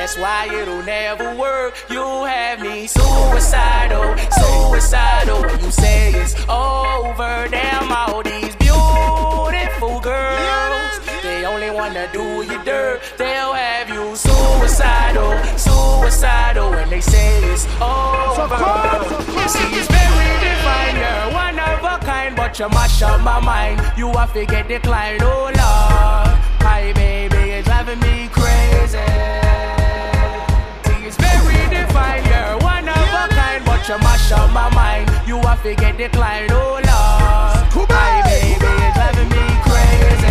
That's why it'll never work. You have me suicidal, suicidal. When you say it's over, damn all these beautiful girls, they only wanna do you dirt. They'll have you suicidal, suicidal. When they say it's over. See, it's very divine, you're one of a kind, but you mash up my mind. You have to get declined, oh Lord. Hi baby, it's driving me crazy. See, it's very divine, you're one of a kind, but you mash up my mind. You have to get declined, oh Lord. Hi baby, it's driving me crazy.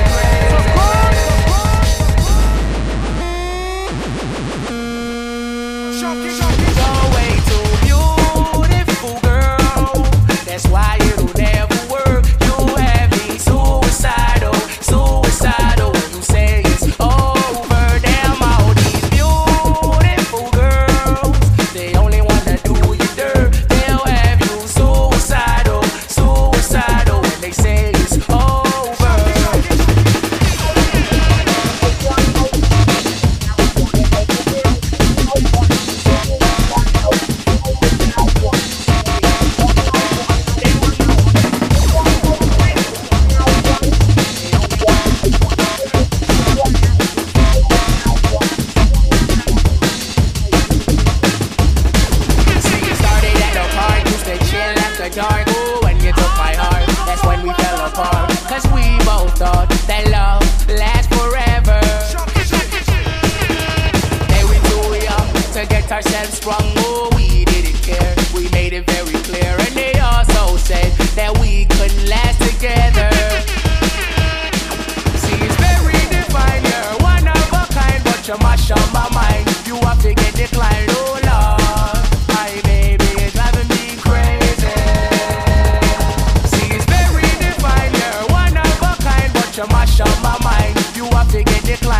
You're way too beautiful, girl. That's why it'll never work. You have me suicidal, suicidal. When you say it's over, damn all these beautiful girls, they only wanna do you dirt. They'll have you suicidal, suicidal. When they say it's over. Dark, ooh, when you took my heart, that's when we fell apart. Cause we both thought that love lasts forever. Then we too young to get ourselves sprung, oh, we didn't care. We made it very clear, and they also said that we couldn't last together. See, it's very divine, you're one of a kind, but you mash up my mind. You have to get declined, oh Lord. My baby is driving me crazy. You mash up my mind, you have to get declined.